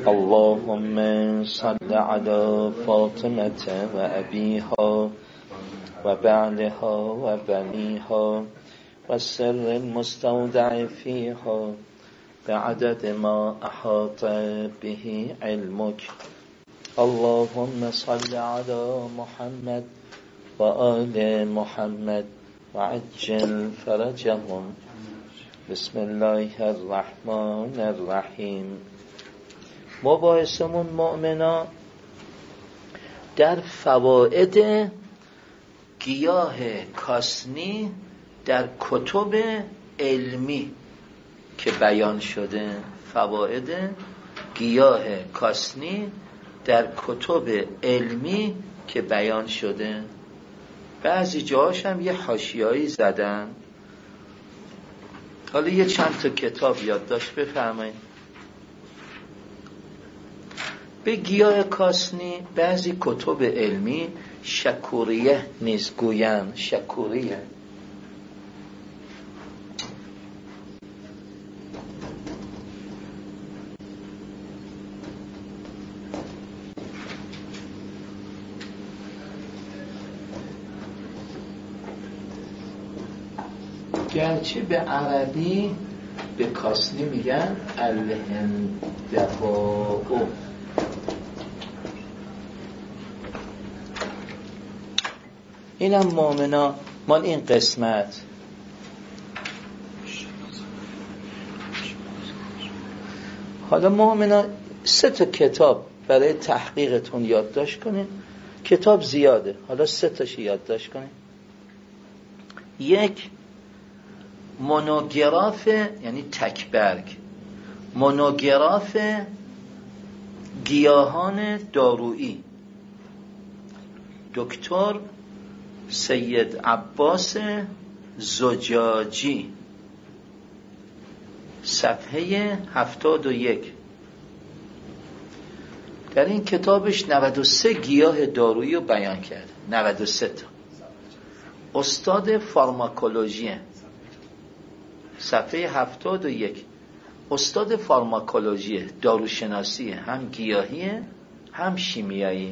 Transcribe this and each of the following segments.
اللهم صل على فاطمة وأبيها وبعلها وبنيها والسر المستودع فيها بعدد ما أحاط به علمك. اللهم صل على محمد وآل محمد وعجل فرجهم. بسم الله الرحمن الرحیم. مباحثمون مؤمنا در فواید گیاه کاسنی در کتب علمی که بیان شده. فواید گیاه کاسنی در کتب علمی که بیان شده. بعضی جاهاش هم یه حاشیه‌ای زدن. حالا یه چند تا کتاب یادداشت بفرمایید. به گیاه کاسنی بعضی کتب علمی شکوریه نیز گویند. شکوریه گرچه به عربی به کاسنی میگن الهندفاء. اینم مؤمنا مال این قسمت. حالا مؤمنا 3 تا کتاب برای تحقیقتون یادداشت کنین. کتاب زیاده، حالا 3 تاش یادداشت کنین. یک مونوگراف، یعنی تکبرگ، مونوگراف گیاهان دارویی، دکتر سید عباس زجاجی، صفحه 71. در این کتابش 93 گیاه دارویی رو بیان کرده. 93 تا. استاد فارماکولوژی، صفحه 71. استاد فارماکولوژی، داروشناسی، هم گیاهی هم شیمیایی.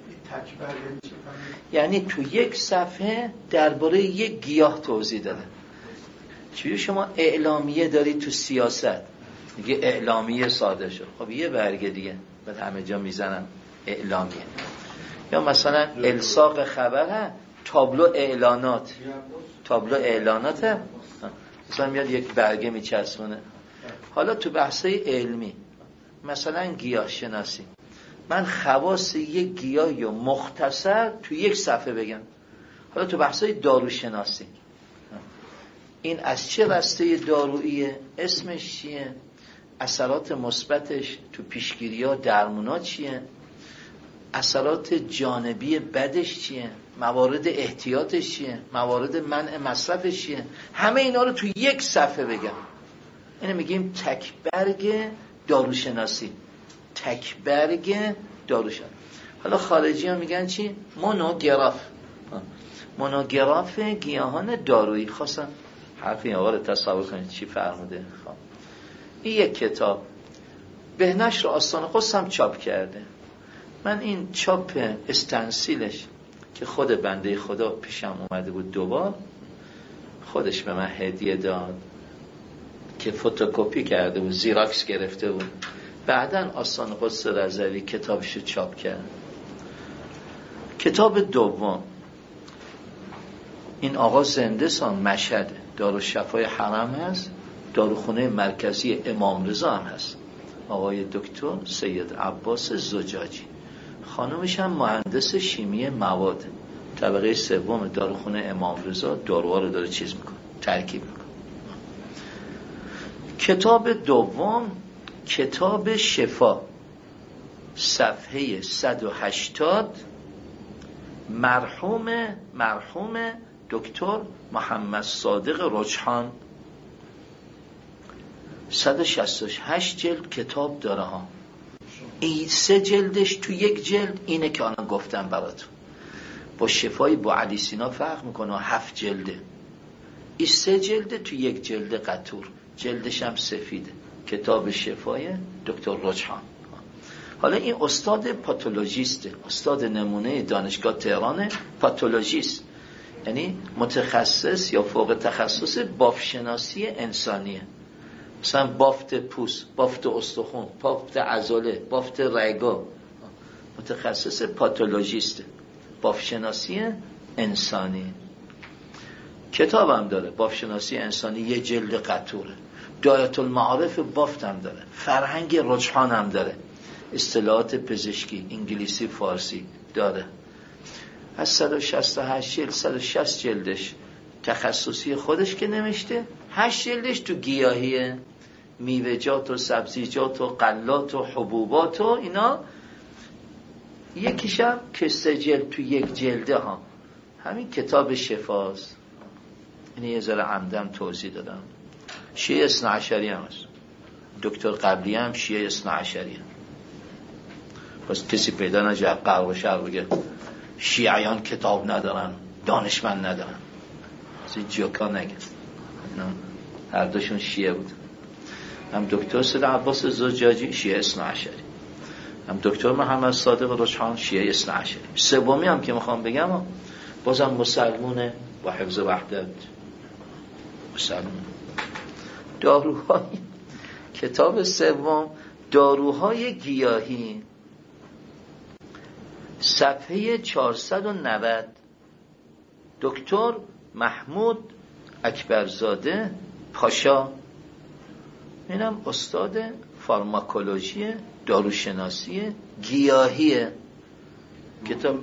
یعنی تو یک صفحه درباره یک گیاه توضیح داده. چون شما اعلامیه داری تو سیاست، میگه اعلامیه صادر شد، خب یه برگه دیگه بعد همه جا میزنن اعلامیه. یا مثلا الساق خبر، تابلو اعلانات، تابلو اعلانات مثلا میاد یک برگه میچسبونه. حالا تو بحثای علمی مثلا گیاه شناسی، من خواص یک گیاهی رو مختصر تو یک صفحه بگم. حالا تو بحثای داروشناسی، این از چه رسته داروییه، اسمش چیه، اثرات مثبتش تو پیشگیری‌ها درمونا چیه، اثرات جانبی بدش چیه، موارد احتیاطش چیه، موارد منع مصرفش چیه، همه اینا رو تو یک صفحه بگم. اینو میگیم تکبرگ داروشناسی. تکبرگ داروشناسی. حالا خارجی ها میگن چی؟ مونوگراف. مونوگراف گیاهان دارویی. خواستم حرف این آقا رو تصور کنید چی فرموده. این یک کتاب به نشر آستان قدس هم چاپ کرده. من این چاپ استنسیلش که خود بنده خدا پیشم اومده بود 2 بار، خودش به من هدیه داد که فتوکپی کرده بود، زیراکس گرفته بود. بعدن آستان قدس رضوی کتابش چاپ کرد. کتاب دوم این آقا زنده سان مشهد، دارالشفای حرم هست، داروخونه مرکزی امام رضا هم هست، آقای دکتر سید عباس زجاجی. خانمش هم مهندس شیمی مواد، طبقه 3 داروخونه امام رضا، داروها رو داره چیز میکنه، ترکیب میکنه. کتاب دوم کتاب شفا، صفحه 180. مرحوم دکتر محمد صادق رجحان. 168 جلد کتاب داره ها. این 3 جلدش تو یک جلد اینه که الان گفتم براتون. با شفای با علی سینا فرق میکنه، 7 جلده. این 3 جلده تو یک جلد قطور، جلدش هم سفیده. کتاب شفای دکتر رجحان. حالا این استاد پاتولوژیسته، استاد نمونه دانشگاه تهران پاتولوژیست، یعنی متخصص یا فوق تخصص بافت‌شناسی انسانیه. مثلا بافت پوست، بافت استخوان، بافت عضله، بافت رگا، متخصص پاتولوژیسته، بافت‌شناسی انسانی. کتابم داره بافت‌شناسی انسانی، یه جلد قطوره. دایره المعارف بافت هم داره، فرهنگ رجحان هم داره، اصطلاحات پزشکی انگلیسی فارسی داره. از 168 جلد 160 جلدش تخصصی خودش که نوشته، 8 جلدش تو گیاهیه، میوه‌جات و سبزیجات و غلات و حبوبات و اینا. یکیشم که 3 جلد تو یک جلده ها، همین کتاب شفاست. اینه یه ذره عمدن توضیح دادم. شیعه اثنا عشری هم هست، دکتر قبلی هم شیعه اثنا عشری هم. پس کسی پیدا نجا غرب و شرق بگه شیعیان کتاب ندارن، دانشمند ندارن. از این جوکا نگه. هر دوشون شیعه بود. هم دکتر سید عباس زجاجی شیعه اثنا عشری، هم دکتر محمد صادق رجحان شیعه اثنا عشری. سومی هم که میخوام بگم بازم مسلمونه با حفظ وحدت. مسلمون. داروهای کتاب سوم داروهای گیاهی، صفحه 490، دکتر محمود اکبرزاده پاشا. اینم استاد فارماکولوژی داروشناسی گیاهیه. کتاب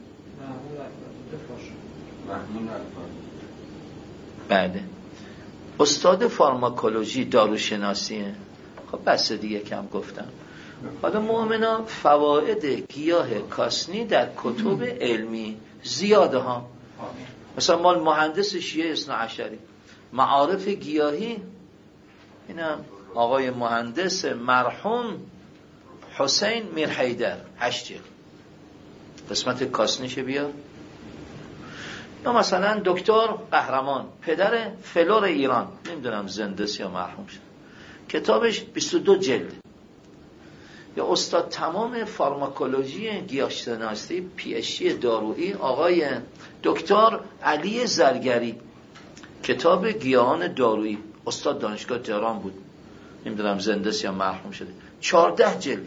بله، استاد فارماکولوژی داروشناسیه. خب بس دیگه کم گفتم. حالا مؤمنا فواید گیاه کاسنی در کتب علمی زیاده ها. مثلا مال مهندس شیعه اثنا عشری، معارف گیاهی، اینم آقای مهندس مرحوم حسین میرحیدر، 8 جلد. قسمت کاسنیشه بیار. یا مثلا دکتر قهرمان، پدر فلور ایران، نمیدونم زنده یا مرحوم شد، کتابش 22 جلد. یا استاد تمام فارماکولوژی گیاهشناسی PhD دارویی آقای دکتر علی زرگری، کتاب گیاهان دارویی، استاد دانشگاه تهران بود، نمیدونم زنده یا مرحوم شده، 14 جلد.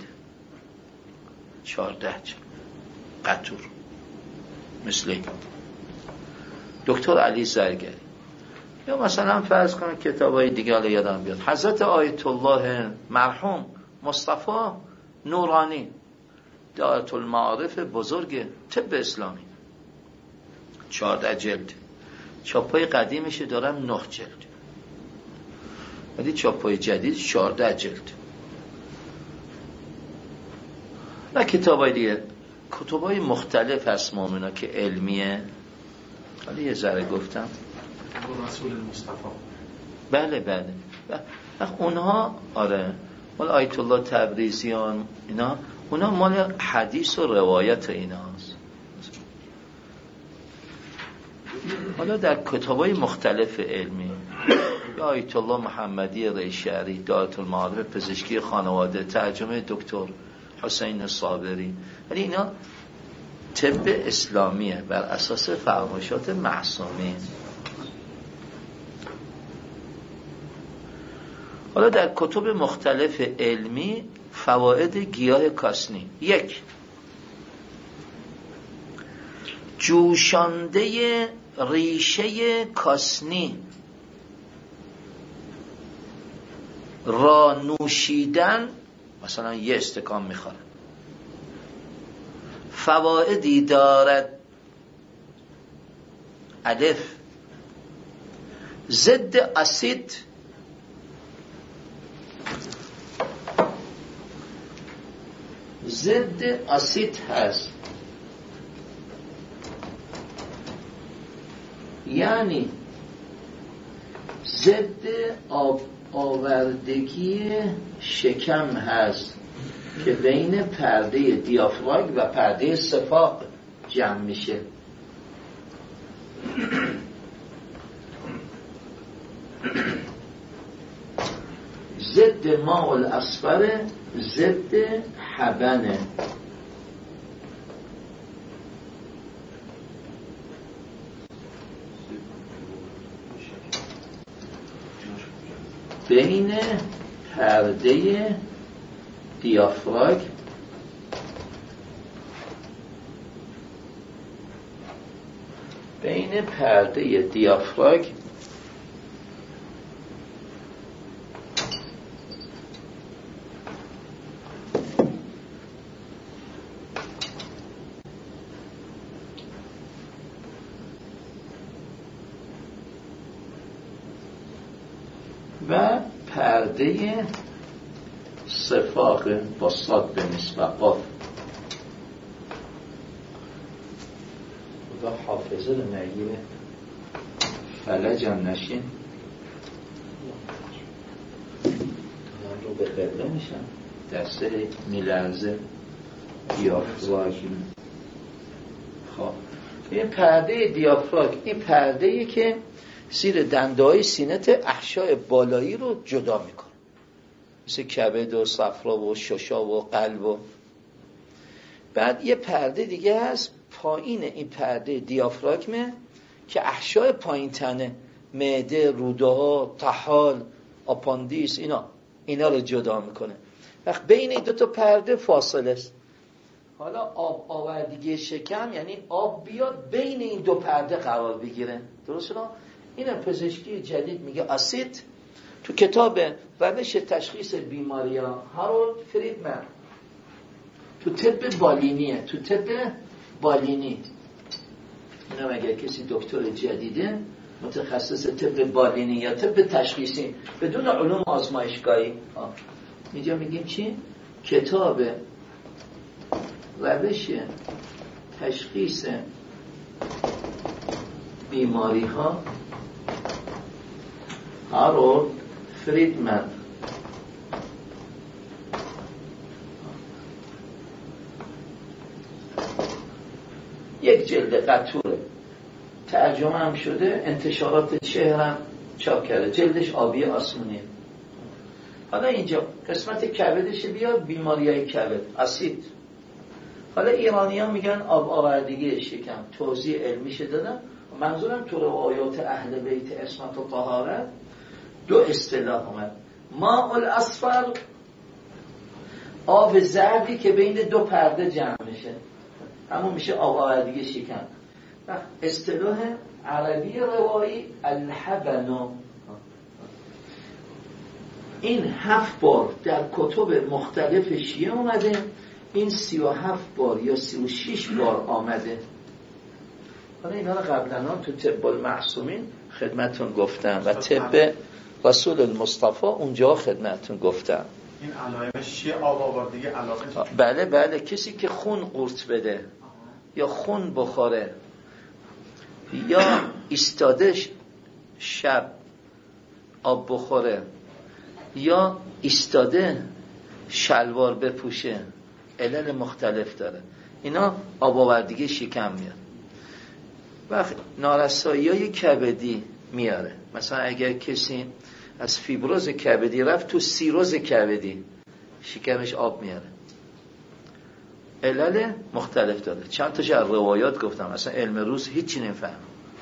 14 جلد قطور مثل دکتر علی زرگری. یا مثلا فرض کنید کتابای دیگه حالا یادم بیاد، حضرت آیت الله مرحوم مصطفی نورانی، دایره المعارف بزرگ طب اسلامی، 14 جلد. چاپای قدیمش دارم 9 جلد، ولی چاپای جدید 14 جلد. نه کتابای دیگه، کتابای مختلف هست مومنا که علمیه. حالا یه ذره گفتم رسول مصطفی. بله بله. اونها آره مال آیت الله تبریزیان، اینا اونا مال حدیث و روایت ایناست. حالا در کتابای مختلف علمی، یا آیت الله محمدی ریشهری، دایره المعارف پزشکی خانواده، ترجمه دکتر حسین صابری، ولی اینا طب اسلامیه بر اساس فرمایشات معصومین. حالا در کتب مختلف علمی فواید گیاه کاسنی: 1. جوشانده ریشه کاسنی را نوشیدن، مثلا 1 استکان میخوره، فوائدی دارد: 1. ضد اسید، ضد اسید هست، یعنی ضد آب آوردگی شکم هست که بین پرده دیافراگم و پرده صفاق جمع میشه. ضد ماء الاصفر، ضد حبنه. بین پرده دیافراگم و پرده صفاق با صاد به نسبت قاف. خدا حافظه رو نگیره، فلجم نشین، من رو به قبله میشم، دسته میلرزه دیافراگم. خب این پرده دیافراگم، این پرده‌ای که زیر دنده‌های سینت احشاء بالایی رو جدا میکنه، مثل کبد و صفرا و ششا و قلب. و بعد یه پرده دیگه هست پایین این پرده دیافراگمه که احشاء پایین تنه، معده، روده ها، طحال، آپاندیس، اینا رو جدا میکنه. وقت بین این دو تا پرده فاصله است. حالا آب آوردگی شکم یعنی آب بیاد بین این دو پرده قرار بگیره. درسته؟ این پزشکی جدید میگه اسید. تو کتاب روش تشخیص بیماری ها هارولد فریدمن، تو طب بالینیه، تو طب بالینی، اینم اگر کسی دکتر جدیده متخصص طب بالینی یا طب تشخیصی بدون علوم آزمایشگاهی، اینجا میگیم چی؟ کتاب روش تشخیص بیماری ها هارولد فریدمن. یک جلد قطوره، ترجمه هم شده، انتشارات چهرم چاپ کرده، جلدش آبی آسمونیه. حالا اینجا قسمت کبدش بیاد، بیماریای کبد، اسید. حالا ایرانی ها میگن آب آوردگی شکم، توضیح علمیشه دادن. منظورم تو روایات اهل بیت عصمت و طهارت دو اصطلاح اومد. ماء الاصفر، آب زردی که بین دو پرده جمع میشه، همون میشه آب آوردگی شکم. و اصطلاح عربی روایی الحبن. این 7 بار در کتب مختلف شیعه اومده، این 37 بار یا 36 بار آمده. حالا اینا رو قبلا تو طب المعصومین خدمتون گفتم و طب رسول المصطفى اونجا خدمتون گفتم. این علائمش چیه؟ آب آوردگی علاقه؟ بله کسی که خون قورت بده یا خون بخوره یا ایستادش شب آب بخوره یا ایستاده شلوار بپوشه، علل مختلف داره، اینا آب آوردگی شکم میاد. وقت نارسایی‌های کبدی میاره، مثلا اگر کسی از فیبروز کبدی رفت تو سیروز کبدی، شکمش آب میاره، علل مختلف داره. چند تاش از روایات گفتم، مثلا علم روز هیچی نمیفهم،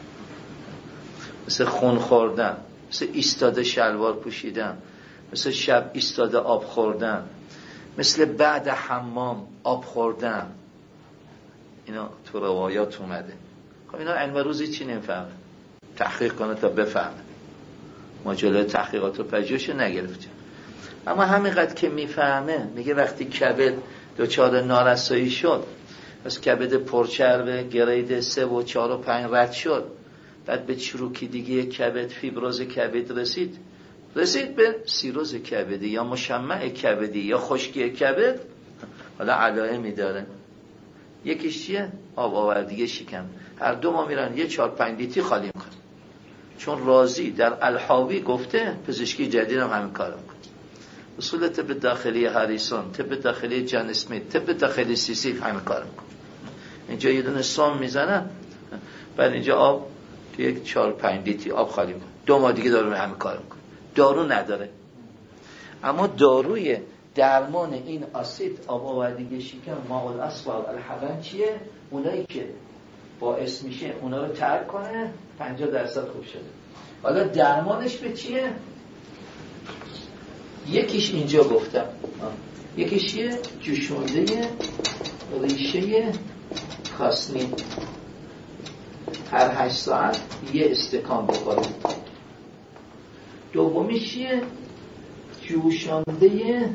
مثل خون خوردن، مثل ایستاده شلوار پوشیدن، مثل شب ایستاده آب خوردن، مثل بعد حمام آب خوردن، اینا تو روایات اومده. خب اینا علم روزی چی نمیفهمه، تحقیق کنه تا بفهمه. ما جلوی تحقیقات و پژوهش نگرفتیم، اما همینقدر که میفهمه میگه وقتی کبد دچار نارسایی شد، از کبد پرچربه گرید 3 و 4 و 5 رد شد، بعد به چروکیدگی کبد، فیبروز کبد رسید به سیروز کبدی یا مشمع کبدی یا خشکی کبد. حالا علائمی داره، یکیش چیه؟ آب آوردگی شکم. هر دو ما میرن یه 4-5 لیتری خالی میکنن، چون رازی در الحاوی گفته، پزشکی جدید هم همین کارو میکنه. اصول طب داخلی هریسون، طب داخلی جان اسمیت، طب داخلی سیسیف همین کارو میکنه. اینجا یه دونه سم میزنن، بعد اینجا آب تو یک 4-5 لیتری آب خالی میکنه. 2 ماه دیگه دارو همین کارو میکنه. دارو نداره، اما داروی درمان این آسید آب آوردگی شکم ماء الاسود الحبن چیه؟ اونایی که باعث میشه اونا رو ترک کنه 50% خوب شده. حالا درمانش به چیه؟ یکیش اینجا گفتم، یکیش چیه؟ جوشونده ریشه کاسنی، هر 8 ساعت یه استکان بخورید. دومیش چیه؟ جوشانده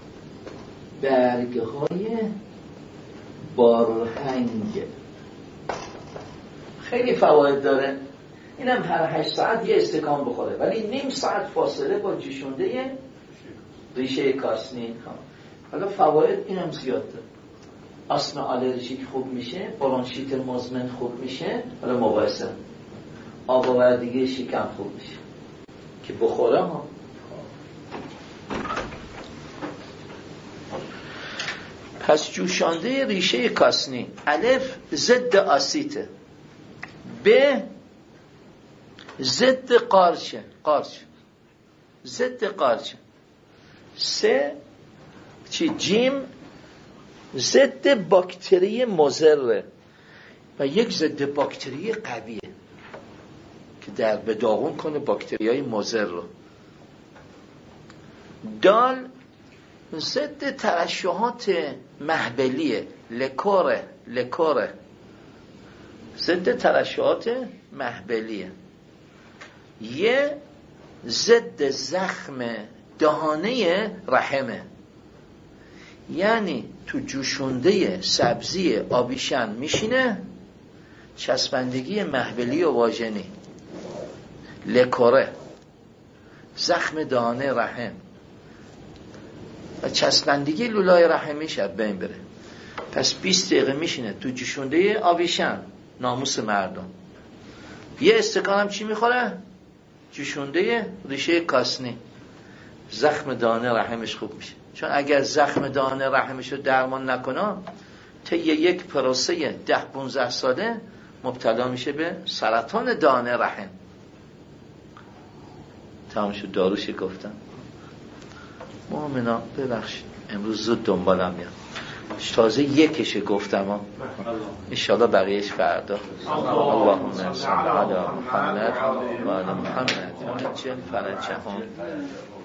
برگ‌های بارهنگ، خیلی فواید داره. اینم هر 8 ساعت یه استکان بخوره، ولی نیم ساعت فاصله با جوشانده ریشه کاسنی. حالا فواید اینم زیاد داره. آسم آلرژیک خوب میشه، برونشیت مزمن خوب میشه. حالا مقایسه آب آوردگی شکم خوب میشه که بخوره ها. پس جوشانده ریشه کاسنی، الف ضد آسیته، ب ضد قارچ ضد قارچ، سه چی؟ جیم ضد باکتری مضره و یک ضد باکتری قویه که در به داغون کنه باکتریای مضر رو. دال ضد ترشحات محبلیه، لکوره ضد ترشحات محبلیه. یه ضد زخم دهانه رحمه، یعنی تو جوشونده سبزی آبیشن میشینه، چسبندگی محبلی و واژنی، لکوره زخم دهانه رحم و چسبندگی لولای رحمی شد بین بره. پس 20 دقیقه میشینه تو جوشونده آبیشن، ناموس مردم. یه استکان هم چی میخوره؟ جوشونده ریشه کاسنی، زخم دهانه رحمش خوب میشه. چون اگر زخم دهانه رحمش رو درمان نکنه، طی یک پروسه 10-15 ساله مبتلا میشه به سرطان دهانه رحم. تمام شد. داروش گفتم. مؤمنا ببخشید امروز زود دنبالم میاد، تازه یکش گفتم انشاءالله بقیهش فردا. اللهم صل علی محمد و علی محمد فرجهم